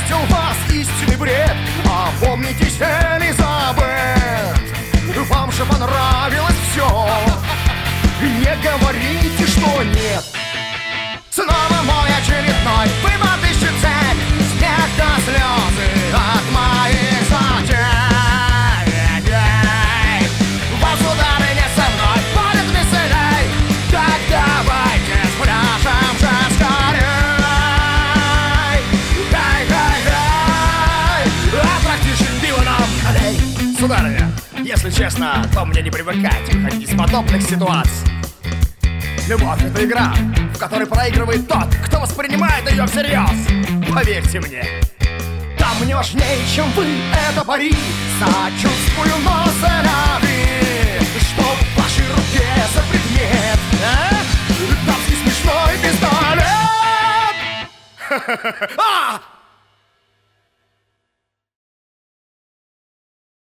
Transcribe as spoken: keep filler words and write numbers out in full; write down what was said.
опять у вас истинный бред. А помните Элизабет? Вам же понравилось все. Не говорите, что нет. Снова мой очередной вывод ищет цель. Смех до слезы от моих затей. Вам, сударыня, со мной будет веселей. Так давайте спляшем же скорей. Хей-хей-хей, атрактившим пиво нам налей. Сударыня, если честно, то мне не привыкать выходить из подобных ситуаций. Любовь — это игра, в которой проигрывает тот, кто воспринимает ее всерьез. Поверьте мне, там мне важнее, чем вы, это пари. Сочувствую, но заради, что в вашей руке за предмет, а? Дамский смешной пистолет.